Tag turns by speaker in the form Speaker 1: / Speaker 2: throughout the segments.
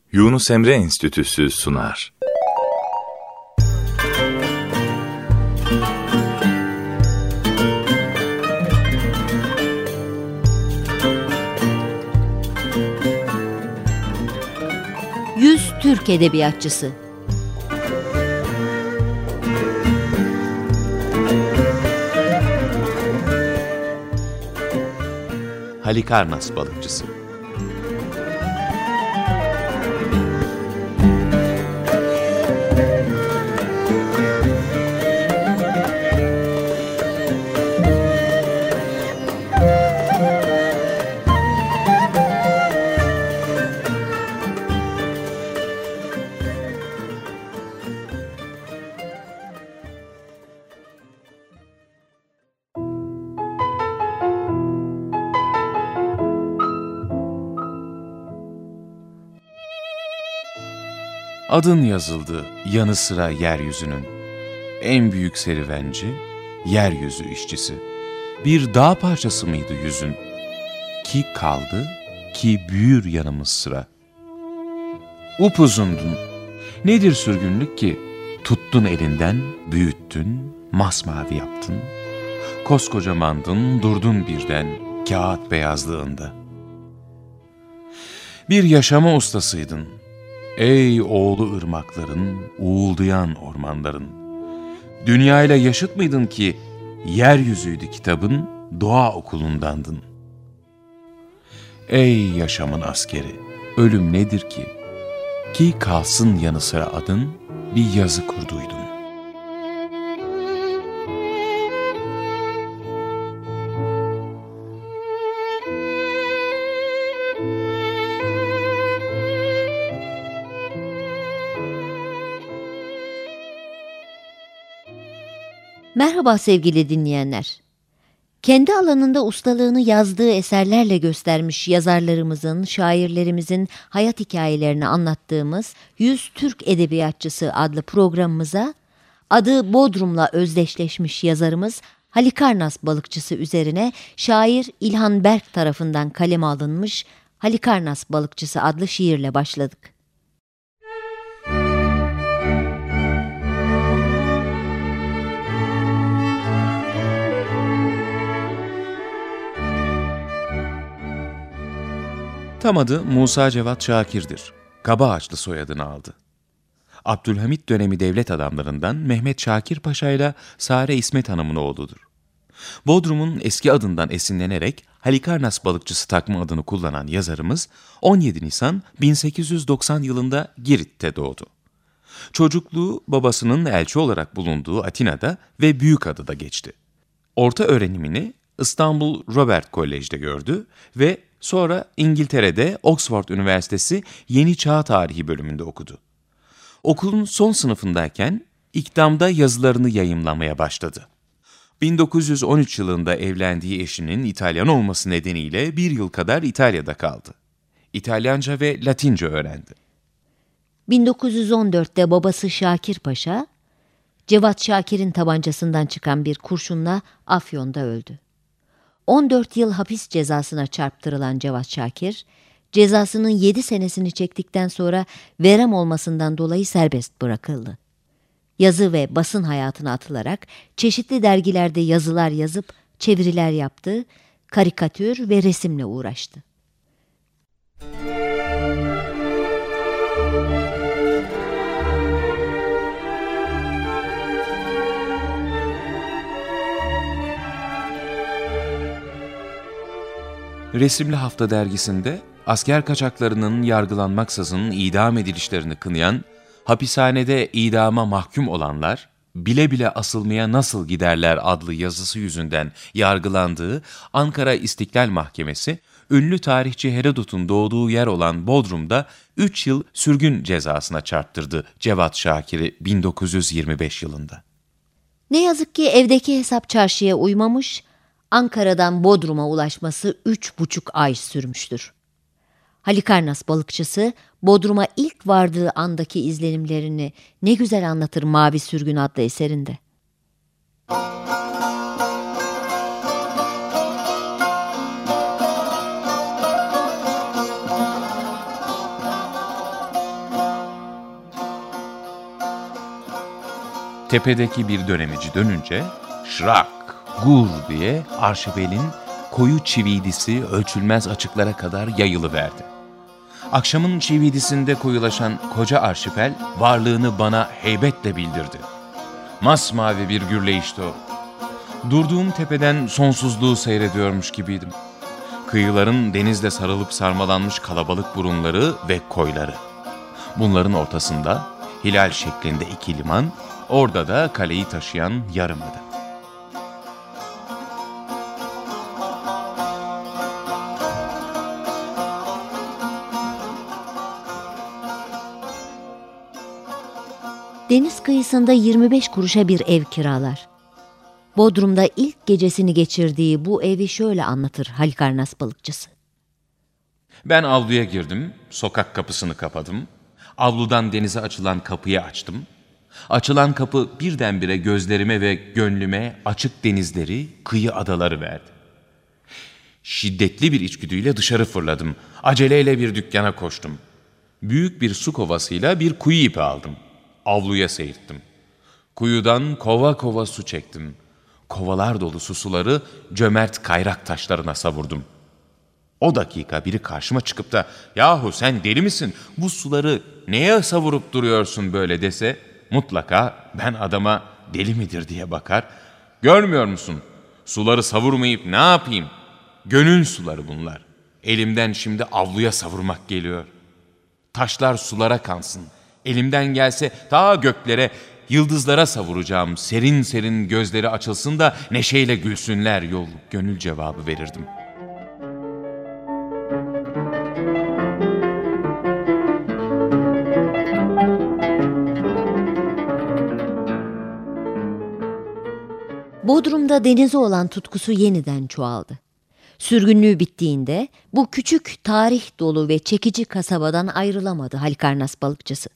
Speaker 1: Yunus Emre Enstitüsü sunar.
Speaker 2: Yüz Türk Edebiyatçısı.
Speaker 3: Halikarnas balıkçısı. Adın yazıldı yanı sıra yeryüzünün. En büyük serüvenci, yeryüzü işçisi. Bir dağ parçası mıydı yüzün? Ki kaldı, ki büyür yanımız sıra. Upuzundun. Nedir sürgünlük ki? Tuttun elinden, büyüttün, masmavi yaptın. Koskocamandın, durdun birden, kağıt beyazlığında. Bir yaşama ustasıydın. Ey oğlu ırmakların, uğuldayan ormanların. Dünyayla yaşıt mıydın ki, yeryüzüydü kitabın, doğa okulundandın. Ey yaşamın askeri, ölüm nedir ki? Ki kalsın yanı sıra adın, bir yazı kurduydun.
Speaker 2: Merhaba sevgili dinleyenler. Kendi alanında ustalığını yazdığı eserlerle göstermiş yazarlarımızın, şairlerimizin hayat hikayelerini anlattığımız Yüz Türk Edebiyatçısı adlı programımıza adı Bodrum'la özdeşleşmiş yazarımız Halikarnas balıkçısı üzerine şair İlhan Berk tarafından kaleme alınmış Halikarnas balıkçısı adlı şiirle başladık.
Speaker 3: Tam adı Musa Cevat Şakir'dir. Kabaağaçlı soyadını aldı. Abdülhamit dönemi devlet adamlarından Mehmet Şakir Paşa ile Sare İsmet Hanım'ın oğludur. Bodrum'un eski adından esinlenerek Halikarnas balıkçısı takma adını kullanan yazarımız 17 Nisan 1890 yılında Girit'te doğdu. Çocukluğu babasının elçi olarak bulunduğu Atina'da ve Büyükada'da geçti. Orta öğrenimini İstanbul Robert Kolej'de gördü ve sonra İngiltere'de Oxford Üniversitesi Yeni Çağ Tarihi bölümünde okudu. Okulun son sınıfındayken İkdam'da yazılarını yayımlamaya başladı. 1913 yılında evlendiği eşinin İtalyan olması nedeniyle bir yıl kadar İtalya'da kaldı. İtalyanca ve Latince öğrendi.
Speaker 2: 1914'te babası Şakir Paşa, Cevat Şakir'in tabancasından çıkan bir kurşunla Afyon'da öldü. 14 yıl hapis cezasına çarptırılan Cevat Şakir, cezasının 7 senesini çektikten sonra verem olmasından dolayı serbest bırakıldı. Yazı ve basın hayatına atılarak çeşitli dergilerde yazılar yazıp çeviriler yaptı, karikatür ve resimle uğraştı.
Speaker 3: Resimli Hafta dergisinde asker kaçaklarının yargılanmaksızın idam edilişlerini kınayan, hapishanede idama mahkum olanlar, bile bile asılmaya nasıl giderler adlı yazısı yüzünden yargılandığı Ankara İstiklal Mahkemesi, ünlü tarihçi Herodot'un doğduğu yer olan Bodrum'da 3 yıl sürgün cezasına çarptırdı Cevat Şakir'i 1925 yılında.
Speaker 2: Ne yazık ki evdeki hesap çarşıya uymamış, Ankara'dan Bodrum'a ulaşması 3,5 ay sürmüştür. Halikarnas balıkçısı, Bodrum'a ilk vardığı andaki izlenimlerini ne güzel anlatır Mavi Sürgün adlı eserinde.
Speaker 3: Tepedeki bir dönemici dönünce şırak, gur diye arşipelin koyu çividisi ölçülmez açıklara kadar yayılıverdi. Akşamın çividisinde koyulaşan koca arşipel varlığını bana heybetle bildirdi. Masmavi bir gürleyişti o. Durduğum tepeden sonsuzluğu seyrediyormuş gibiydim. Kıyıların denizle sarılıp sarmalanmış kalabalık burunları ve koyları. Bunların ortasında hilal şeklinde iki liman, orada da kaleyi taşıyan yarımada.
Speaker 2: Deniz kıyısında 25 kuruşa bir ev kiralar. Bodrum'da ilk gecesini geçirdiği bu evi şöyle anlatır Halikarnas balıkçısı.
Speaker 3: Ben avluya girdim, sokak kapısını kapadım. Avludan denize açılan kapıyı açtım. Açılan kapı birdenbire gözlerime ve gönlüme açık denizleri, kıyı adaları verdi. Şiddetli bir içgüdüyle dışarı fırladım. Aceleyle bir dükkana koştum. Büyük bir su kovasıyla bir kuyu ipi aldım. Avluya seyirttim. Kuyudan kova kova su çektim. Kovalar dolusu suları cömert kayrak taşlarına savurdum. O dakika biri karşıma çıkıp da "Yahu sen deli misin? Bu suları neye savurup duruyorsun böyle?" dese mutlaka ben adama deli midir diye bakar. "Görmüyor musun? Suları savurmayıp ne yapayım? Gönül suları bunlar. Elimden şimdi avluya savurmak geliyor. Taşlar sulara kansın. Elimden gelse ta göklere, yıldızlara savuracağım. Serin serin gözleri açılsın da neşeyle gülsünler." Yol gönül cevabı verirdim.
Speaker 2: Bodrum'da denize olan tutkusu yeniden çoğaldı. Sürgünlüğü bittiğinde bu küçük tarih dolu ve çekici kasabadan ayrılamadı Halikarnas balıkçısı.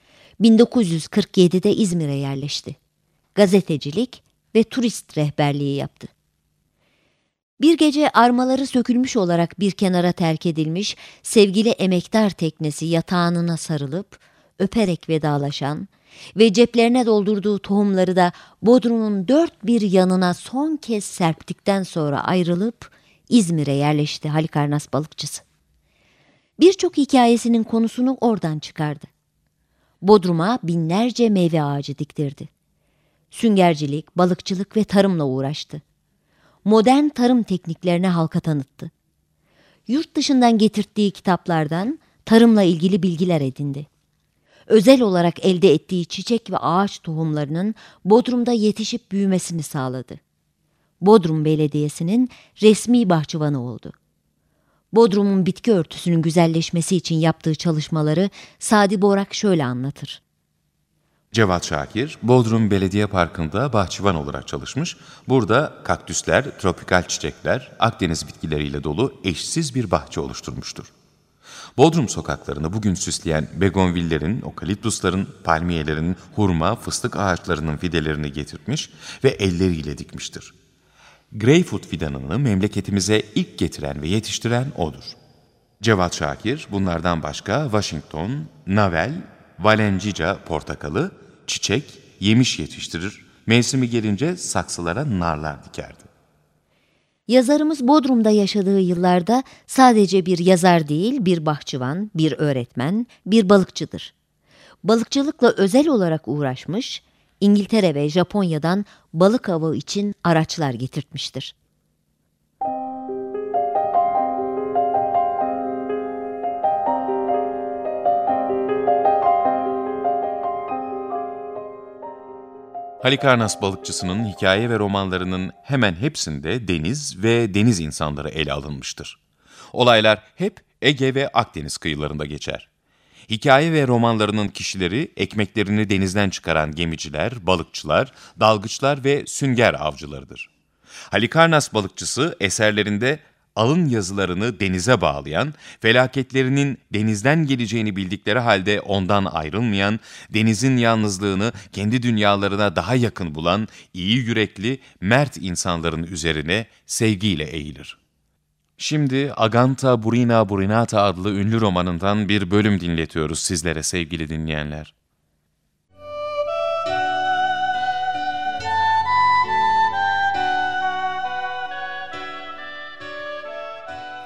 Speaker 2: 1947'de İzmir'e yerleşti. Gazetecilik ve turist rehberliği yaptı. Bir gece armaları sökülmüş olarak bir kenara terk edilmiş sevgili emektar teknesi yatağınına sarılıp öperek vedalaşan ve ceplerine doldurduğu tohumları da Bodrum'un dört bir yanına son kez serptikten sonra ayrılıp İzmir'e yerleşti Halikarnas balıkçısı. Birçok hikayesinin konusunu oradan çıkardı. Bodrum'a binlerce meyve ağacı diktirdi. Süngercilik, balıkçılık ve tarımla uğraştı. Modern tarım tekniklerine halka tanıttı. Yurt dışından getirttiği kitaplardan tarımla ilgili bilgiler edindi. Özel olarak elde ettiği çiçek ve ağaç tohumlarının Bodrum'da yetişip büyümesini sağladı. Bodrum Belediyesi'nin resmi bahçıvanı oldu. Bodrum'un bitki örtüsünün güzelleşmesi için yaptığı çalışmaları Sadi Borak şöyle anlatır.
Speaker 3: Cevat Şakir, Bodrum Belediye Parkı'nda bahçıvan olarak çalışmış. Burada kaktüsler, tropikal çiçekler, Akdeniz bitkileriyle dolu eşsiz bir bahçe oluşturmuştur. Bodrum sokaklarını bugün süsleyen begonvillerin, okaliptusların, palmiyelerin, hurma, fıstık ağaçlarının fidelerini getirtmiş ve elleriyle dikmiştir. Greyfurt fidanını memleketimize ilk getiren ve yetiştiren odur. Cevat Şakir bunlardan başka Washington, Navel, Valencica portakalı, çiçek, yemiş yetiştirir. Mevsimi gelince saksılara narlar dikerdi.
Speaker 2: Yazarımız Bodrum'da yaşadığı yıllarda sadece bir yazar değil, bir bahçıvan, bir öğretmen, bir balıkçıdır. Balıkçılıkla özel olarak uğraşmış, İngiltere ve Japonya'dan balık avı için araçlar getirtmiştir.
Speaker 3: Halikarnas balıkçısının hikaye ve romanlarının hemen hepsinde deniz ve deniz insanları ele alınmıştır. Olaylar hep Ege ve Akdeniz kıyılarında geçer. Hikaye ve romanlarının kişileri ekmeklerini denizden çıkaran gemiciler, balıkçılar, dalgıçlar ve sünger avcılarıdır. Halikarnas balıkçısı eserlerinde alın yazılarını denize bağlayan, felaketlerinin denizden geleceğini bildikleri halde ondan ayrılmayan, denizin yalnızlığını kendi dünyalarına daha yakın bulan iyi yürekli, mert insanların üzerine sevgiyle eğilir. Şimdi Aganta Burina Burinata adlı ünlü romanından bir bölüm dinletiyoruz sizlere sevgili dinleyenler.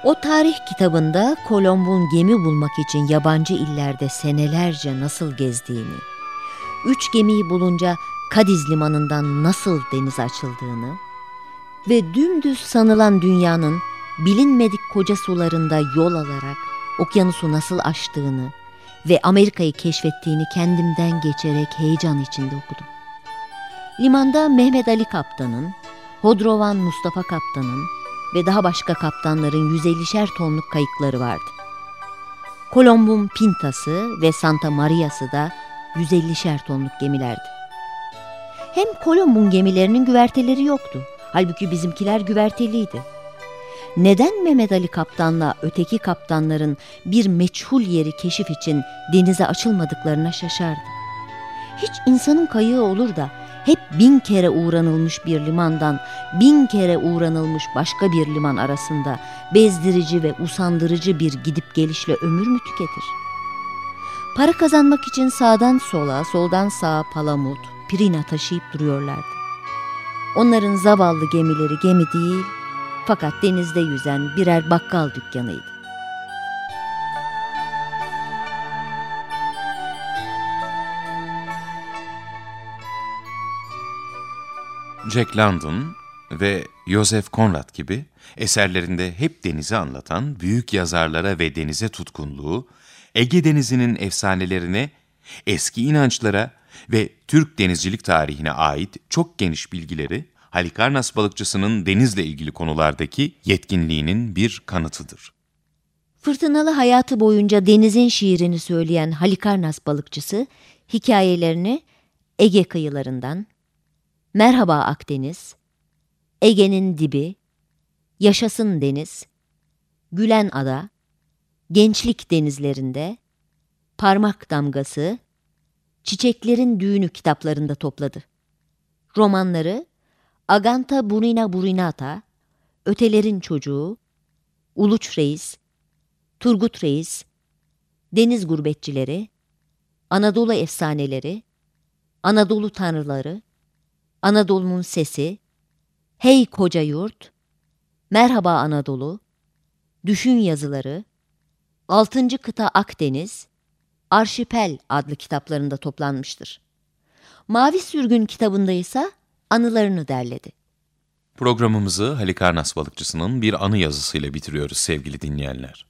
Speaker 2: O tarih kitabında Kolomb'un gemi bulmak için yabancı illerde senelerce nasıl gezdiğini, 3 gemiyi bulunca Kadiz limanından nasıl denize açıldığını ve dümdüz sanılan dünyanın bilinmedik koca sularında yol alarak okyanusu nasıl aştığını ve Amerika'yı keşfettiğini kendimden geçerek heyecan içinde okudum. Limanda Mehmet Ali Kaptan'ın, Hodrovan Mustafa Kaptan'ın ve daha başka kaptanların 150'şer tonluk kayıkları vardı. Kolomb'un Pinta'sı ve Santa Maria'sı da 150'şer tonluk gemilerdi. Hem Kolomb'un gemilerinin güverteleri yoktu. Halbuki bizimkiler güverteliydi. Neden Mehmet Ali Kaptan'la öteki kaptanların bir meçhul yeri keşif için denize açılmadıklarına şaşardı. Hiç insanın kayığı olur da hep 1000 kere uğranılmış bir limandan 1000 kere uğranılmış başka bir liman arasında bezdirici ve usandırıcı bir gidip gelişle ömür mü tüketir? Para kazanmak için sağdan sola, soldan sağa palamut, pirina taşıyıp duruyorlardı. Onların zavallı gemileri gemi değil, fakat denizde yüzen birer bakkal dükkanıydı.
Speaker 3: Jack London ve Joseph Conrad gibi eserlerinde hep denizi anlatan büyük yazarlara ve denize tutkunluğu, Ege Denizi'nin efsanelerine, eski inançlara ve Türk denizcilik tarihine ait çok geniş bilgileri, Halikarnas balıkçısının denizle ilgili konulardaki yetkinliğinin bir kanıtıdır.
Speaker 2: Fırtınalı hayatı boyunca denizin şiirini söyleyen Halikarnas balıkçısı, hikayelerini Ege kıyılarından, Merhaba Akdeniz, Ege'nin dibi, Yaşasın Deniz, Gülen Ada, Gençlik Denizlerinde, Parmak Damgası, Çiçeklerin Düğünü kitaplarında topladı. Romanları Aganta Burina Burinata, Ötelerin Çocuğu, Uluç Reis, Turgut Reis, Deniz Gurbetçileri, Anadolu Efsaneleri, Anadolu Tanrıları, Anadolu'nun Sesi, Hey Koca Yurt, Merhaba Anadolu, Düşün Yazıları, 6. Kıta Akdeniz, Arşipel adlı kitaplarında toplanmıştır. Mavi Sürgün kitabında ise anılarını derledi.
Speaker 3: Programımızı Halikarnas balıkçısının bir anı yazısıyla bitiriyoruz sevgili dinleyenler.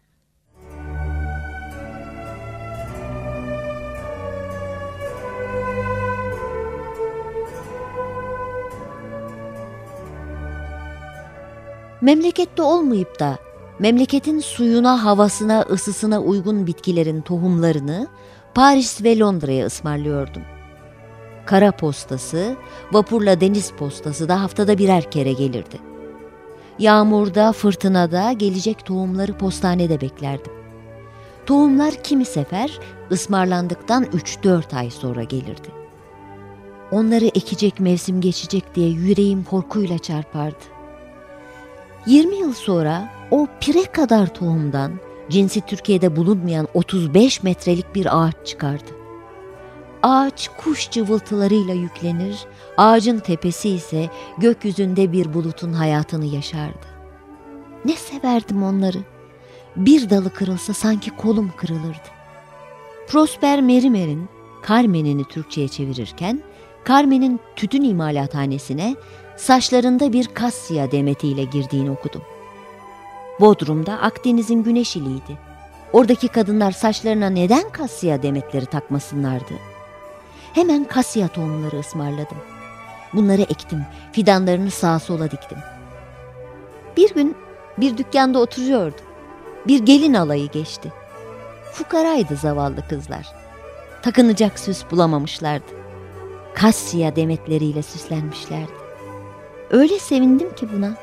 Speaker 2: Memlekette olmayıp da memleketin suyuna, havasına, ısısına uygun bitkilerin tohumlarını Paris ve Londra'ya ısmarlıyordum. Kara postası, vapurla deniz postası da haftada birer kere gelirdi. Yağmurda, fırtınada gelecek tohumları postanede beklerdim. Tohumlar kimi sefer ısmarlandıktan 3-4 ay sonra gelirdi. Onları ekecek mevsim geçecek diye yüreğim korkuyla çarpardı. 20 yıl sonra o pire kadar tohumdan cinsi Türkiye'de bulunmayan 35 metrelik bir ağaç çıkardı. Ağaç kuş cıvıltılarıyla yüklenir, ağacın tepesi ise gökyüzünde bir bulutun hayatını yaşardı. Ne severdim onları. Bir dalı kırılsa sanki kolum kırılırdı. Prosper Merimer'in Carmen'ini Türkçe'ye çevirirken, Carmen'in tütün imalathanesine saçlarında bir kasya demetiyle girdiğini okudum. Bodrum'da Akdeniz'in güneşiliydi. Oradaki kadınlar saçlarına neden kasya demetleri takmasınlardı? Hemen kasya tohumları ısmarladım. Bunları ektim, fidanlarını sağa sola diktim. Bir gün bir dükkanda oturuyordum. Bir gelin alayı geçti. Fukaraydı zavallı kızlar. Takınacak süs bulamamışlardı. Kasya demetleriyle süslenmişlerdi. Öyle sevindim ki buna.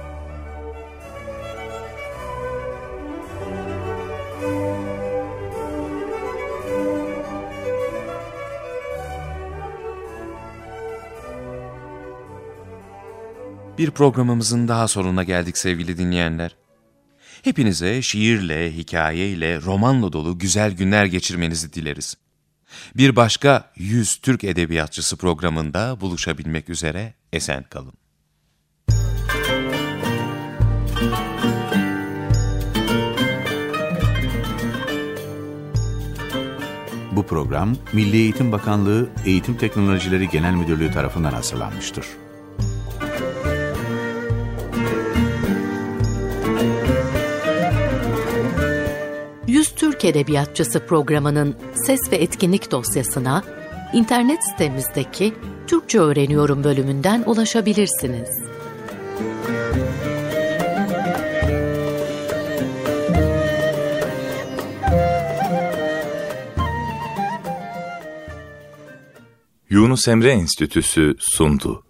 Speaker 3: Bir programımızın daha sonuna geldik sevgili dinleyenler. Hepinize şiirle, hikayeyle, romanla dolu güzel günler geçirmenizi dileriz. Bir başka 100 Türk Edebiyatçısı programında buluşabilmek üzere esen kalın.
Speaker 4: Bu program, Milli Eğitim Bakanlığı Eğitim Teknolojileri Genel Müdürlüğü tarafından hazırlanmıştır.
Speaker 5: Yüz Türk Edebiyatçısı programının ses ve etkinlik dosyasına internet sitemizdeki Türkçe Öğreniyorum bölümünden ulaşabilirsiniz.
Speaker 1: Yunus Emre Enstitüsü sundu.